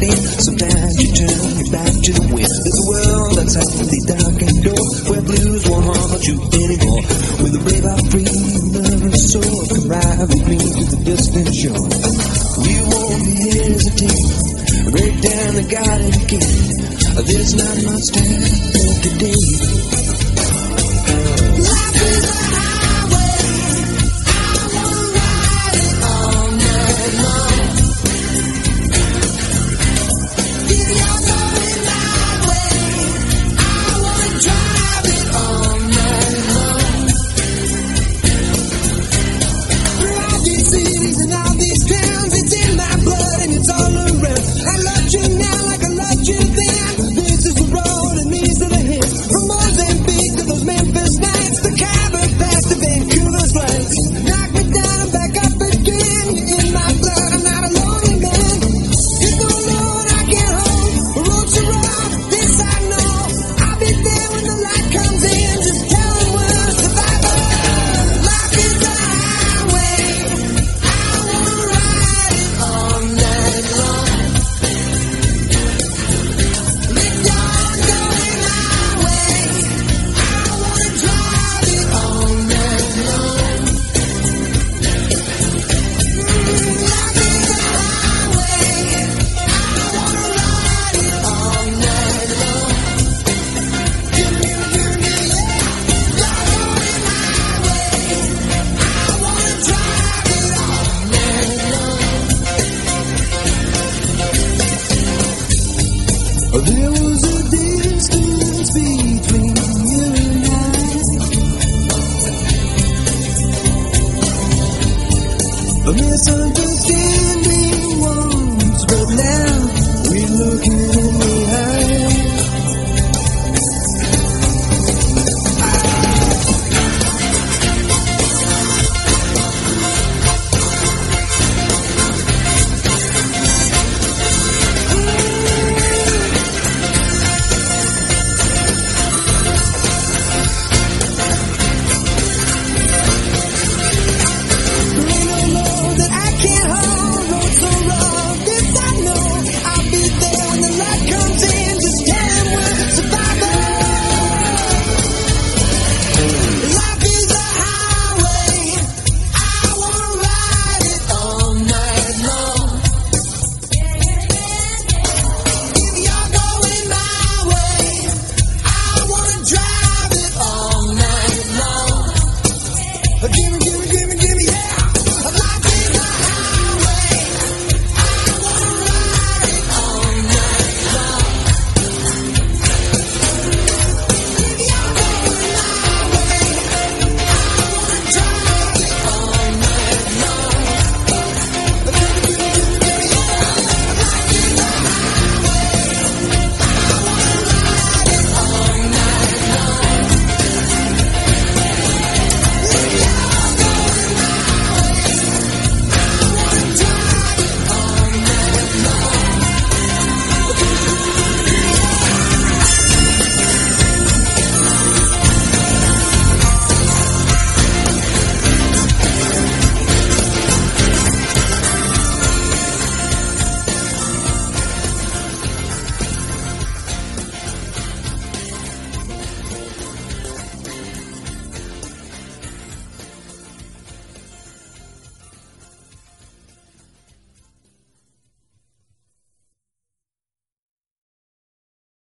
stay. Sometimes you turn your back to the wind. There's a world outside the dark and door, where blues won't haunt you anymore. With a brave heart free, love and soul, come ride with me to the distant shore. We won't hesitate, break down the garden gate. There's not much time for today. Life is a highway, I wanna ride it all night long. If you're going my way, I wanna drive it all night long. Through all these cities and all these towns, it's in my blood and it's all around. I love you now like I loved you then. This is the road that leads to the hills. From Mozambique to those Memphis nights, the Khyber Pass to Vancouver's lights. Knock me down and back up again. You're in my blood, I'm not a lonely man. There's no Lord I can't hold. The roads are rough, this I know. I'll be there when the light comes in. Just tell them we're survivors. Life is a highway, I wanna ride it all night long. If you're going my way, I wanna drive it all night long. Life is a highway, I wanna ride it all night long. You're going my way, I wanna drive it all night long. There was a distance between